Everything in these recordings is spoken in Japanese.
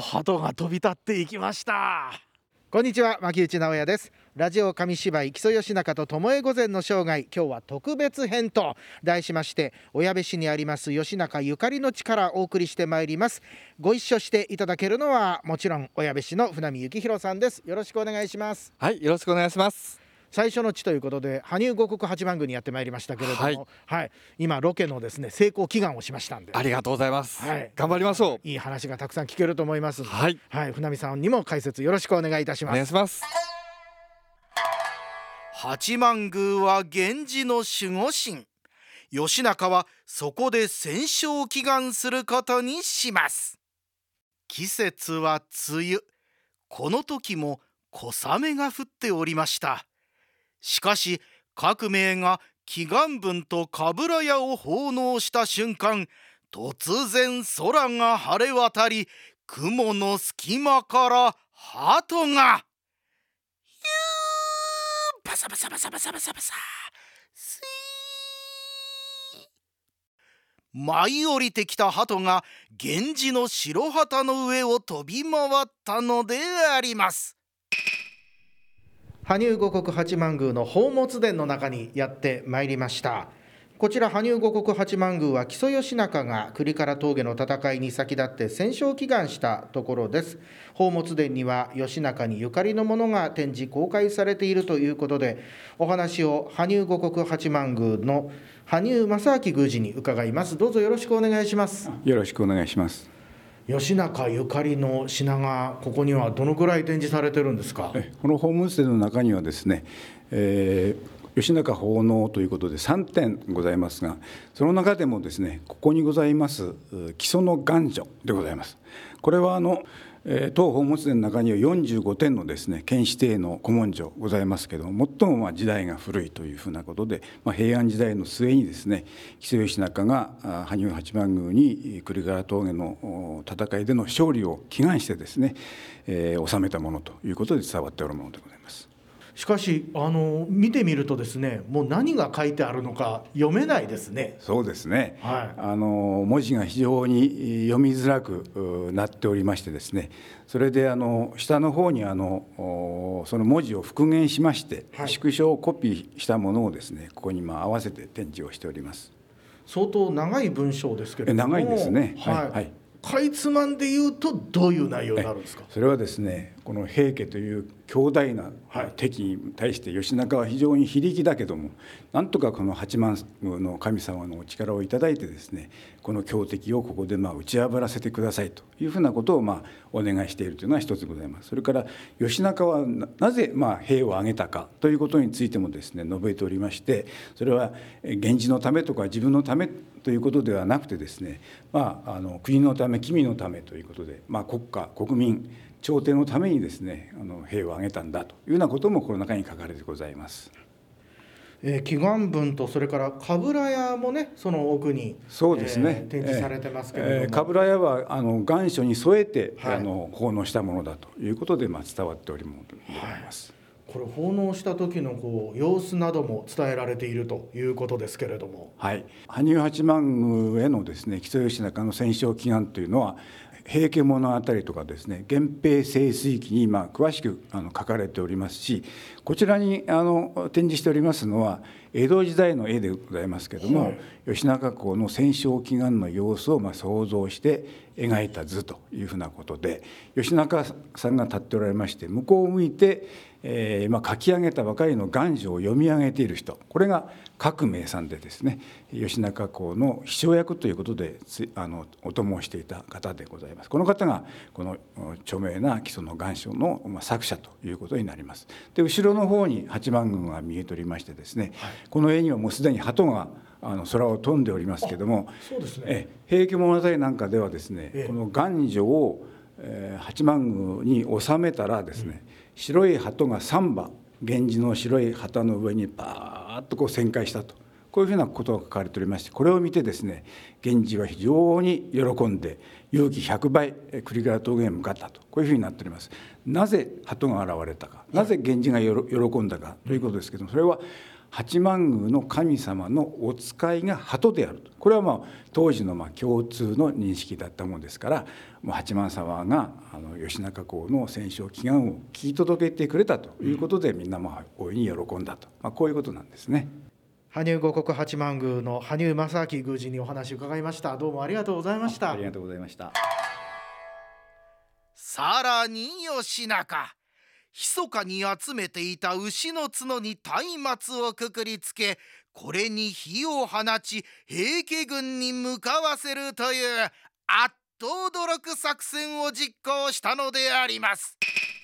鳩が飛び立っていきました。 こんにちは、牧内直哉です。ラジオ紙芝居木曽義仲と巴御前の生涯、今日は特別編と題しまして、小矢部市にあります義仲ゆかりの地からお送りしてまいります。ご一緒していただけるのはもちろん小矢部市の船見幸宏さんです。よろしくお願いします。 はい、よろしくお願いします。 最初の地ということで羽生五穀八幡宮にやってまいりましたけれども、今ロケのですね成功祈願をしましたんで、 ありがとうございます、頑張りましょう。 いい話がたくさん聞けると思いますので、船見さんにも解説よろしくお願いいたします。 お願いします。 八幡宮は源氏の守護神、義仲はそこで戦勝を祈願することにします。季節は梅雨、この時も小雨が降っておりました。しかし各名が祈願文と鏑矢を奉納した瞬間、突然空が晴れ渡り、雲の隙間から鳩がバサバサバサバサバサバサスイー、舞い降りてきた鳩が源氏の白旗の上を飛び回ったのであります。 羽生五穀八幡宮の宝物殿の中にやってまいりました。こちら羽生五穀八幡宮は木曽義仲が倶利伽羅峠の戦いに先立って戦勝を祈願したところです。宝物殿には義仲にゆかりのものが展示公開されているということで、お話を羽生五穀八幡宮の羽生正明宮司に伺います。どうぞよろしくお願いします。 よろしくお願いします。 義仲ゆかりの品がここにはどのくらい展示されてるんですか？ この宝物殿の中にはですね、義仲奉納ということで3点ございますが、その中でもですね、ここにございます木曽の願書でございます。これは当宝物殿の中には45点のですね県指定の古文書ございますけれども、最も時代が古いというふうなことで、平安時代の末にですね木曽義仲が羽生八幡宮に倶利伽羅峠の戦いでの勝利を祈願してですね、収めたものということで伝わっておるものでございます。 しかし見てみるとですね、もう何が書いてあるのか読めないですね。 そうですね、文字が非常に読みづらくなっておりましてですね、それで下の方にその文字を復元しまして、縮小コピーしたものをですねここに合わせて展示をしております。 相当長い文章ですけれども。 長いですね。 かいつまんで言うとどういう内容になるんですか？ それはですね、この平家という強大な敵に対して義仲は非常に非力だけども、なんとかこの八幡宮の神様のお力をいただいてですね、この強敵をここで打ち破らせてくださいというふうなことをお願いしているというのは一つございます。それから義仲はなぜ兵を挙げたかということについてもですね述べておりまして、それは源氏のためとか自分のためということではなくてですね、国のため君のためということで、国家国民朝廷のためにですね兵を挙げたんだというようなこともこの中に書かれてございます。 祈願文とそれから鏑矢もね、その奥にそうですね、 展示されてますけれども、 鏑矢は願書に添えて、奉納したものだということで伝わっております。 これ奉納した時の様子なども伝えられているということですけれども、 羽生八幡宮へのですね木曽義仲の戦勝祈願というのは平家物語とかですね源平盛衰期に詳しく書かれておりますし、こちらに展示しておりますのは江戸時代の絵でございますけれども、義仲公の戦勝祈願の様子を想像して描いた図というふうなことで、義仲さんが立っておられまして、向こうを向いて書き上げたばかりの願書を読み上げている人、これが覚明さんでですね、義仲公の秘書役ということでお供をしていた方でございます。この方がこの著名な木曽の願書の作者ということになります。で、後ろの方に八幡宮が見えておりましてですね、この絵にはもうすでに鳩が空を飛んでおりますけれども、 そうですね、 平家物語なんかではですね、この願書を八幡宮に収めたらですね、白い鳩が3羽源氏の白い旗の上にパーッと旋回したと、こういうふうなことが書かれておりまして、これを見てですね源氏は非常に喜んで勇気100倍倶利伽羅峠へ向かったと、こういうふうになっております。なぜ鳩が現れたか、なぜ源氏が喜んだかということですけども、それは八幡宮の神様のお使いが鳩であると。これは当時の共通の認識だったものですから、八幡様が義仲公の戦勝祈願を聞き届けてくれたということで、みんな大いに喜んだと、こういうことなんですね。 羽生五穀八幡宮の羽生正明宮司にお話を伺いました。どうもありがとうございました。 ありがとうございました。 さらに義仲、密かに集めていた牛の角に松明をくくりつけ、これに火を放ち平家軍に向かわせるというあっと驚く作戦を実行したのであります。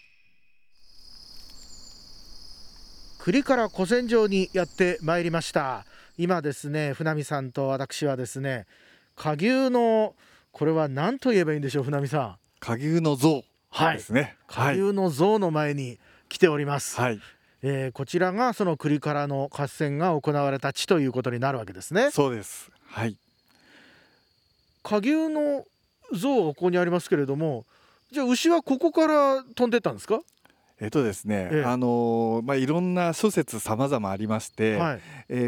栗から古戦場にやってまいりました。今ですね、船見さんと私はですね、蝸牛のこれは何と言えばいいんでしょう、船見さん。 蝸牛の像ですね。 蝸牛の像の前に来ております。 はい。 こちらがその栗からの合戦が行われた地ということになるわけですね。 そうです。はい。 蝸牛の像がここにありますけれども、じゃあ牛はここから飛んでったんですか？ ですね、いろんな諸説様々ありまして、 はい、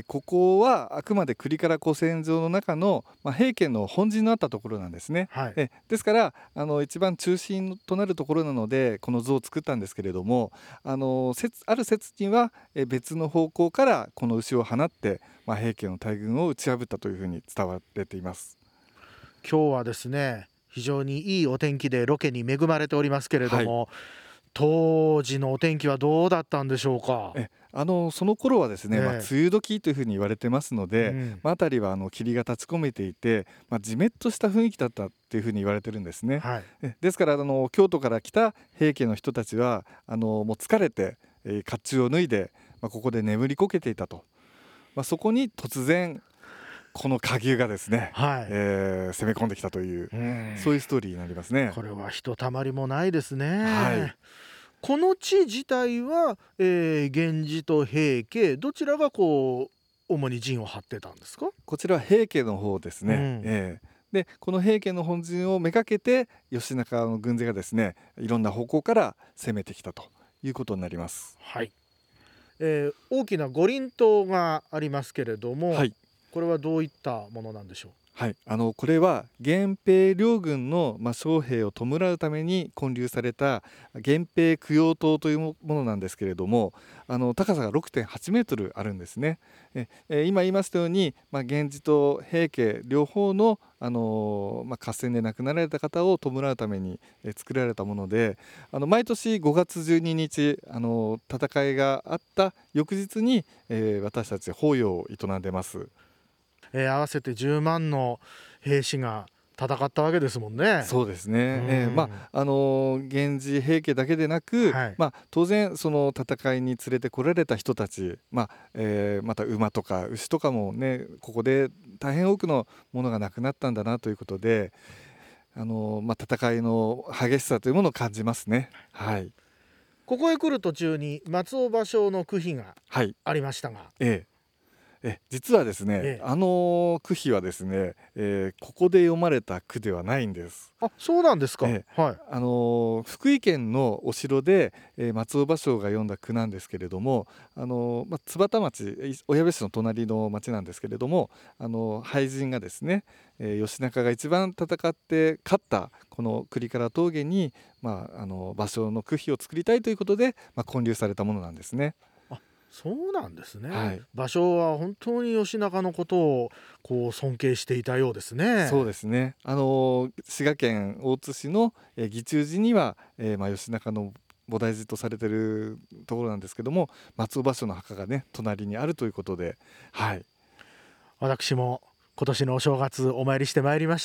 ここはあくまで栗から古戦場の中の、平家の本陣のあったところなんですね。 はい、 ですから一番中心となるところなのでこの像を作ったんですけれども、ある説には別の方向からこの牛を放って、平家の大軍を打ち破ったというふうに伝われています。 今日はですね、非常にいいお天気でロケに恵まれておりますけれども、当時のお天気はどうだったんでしょうか？ その頃はですね、梅雨時というふうに言われてますので、辺りは霧が立ち込めていて、じめっとした雰囲気だったっていうふうに言われてるんですね。ですから京都から来た平家の人たちはもう疲れて甲冑を脱いで、ここで眠りこけていたと、そこに突然この蝸牛がですね、攻め込んできたという、そういうストーリーになりますね。 これはひとたまりもないですね。 はい。 この地自体は、源氏と平家どちらが主に陣を張ってたんですか？ こちらは平家の方ですね。でこの平家の本陣をめがけて義仲の軍勢がですね、いろんな方向から攻めてきたということになります。 はい。大きな五輪塔がありますけれども、これはどういったものなんでしょう？ はい、これは源平両軍の将兵を弔うために建立された源平供養塔というものなんですけれども、高さが 6.8 メートルあるんですね。今言いましたように、源氏と平家両方の、合戦で亡くなられた方を弔うために作られたもので、毎年5月12日戦いがあった翌日に、私たち法要を営んでます。 合わせて10万の兵士が戦ったわけですもんね。 そうですね。源氏平家だけでなく、当然その戦いに連れてこられた人たち、また馬とか牛とかもね、ここで大変多くのものがなくなったんだなということで、戦いの激しさというものを感じますね。はい。 ここへ来る途中に松尾芭蕉の句碑がありましたが、 実はですね、句碑はですね、ここで読まれた句ではないんです。 あ、そうなんですか。 福井県のお城で、松尾芭蕉が読んだ句なんですけれども、津幡町、小矢部市の隣の町なんですけれども、俳人がですね、義仲が一番戦って勝ったこの栗から峠に、芭蕉の句碑を作りたいということで、建立されたものなんですね。 そうなんですね。芭蕉は本当に義仲のことを尊敬していたようですね。 そうですね。滋賀県大津市の義中寺には、義仲の菩提寺とされているところなんですけども、松尾芭蕉の墓がね隣にあるということで、 私も今年のお正月お参りしてまいりました。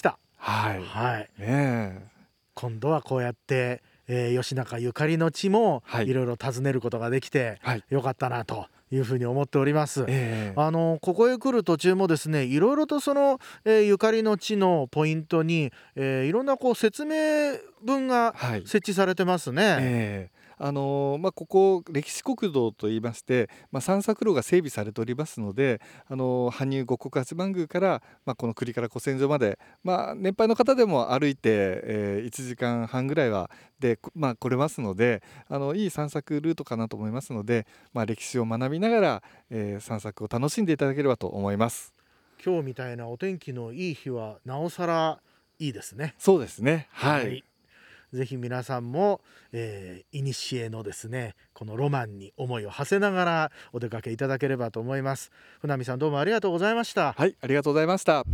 今度はこうやって義仲ゆかりの地もいろいろ訪ねることができてよかったなというふうに思っております。ここへ来る途中もですね、いろいろとその、ゆかりの地のポイントに、いろんな説明文が設置されてますね。 ここ歴史国道といいまして、散策路が整備されておりますので、羽生五穀八幡宮から、この栗から古戦場まで、年配の方でも歩いて、1時間半ぐらいはで、来れますので、いい散策ルートかなと思いますので、歴史を学びながら、散策を楽しんでいただければと思います。 今日みたいなお天気のいい日はなおさらいいですね。 そうですね。はい。 ぜひ皆さんも、いにしえのですね、このロマンに思いを馳せながらお出かけいただければと思います。船見さん、どうもありがとうございました。 はい、ありがとうございました。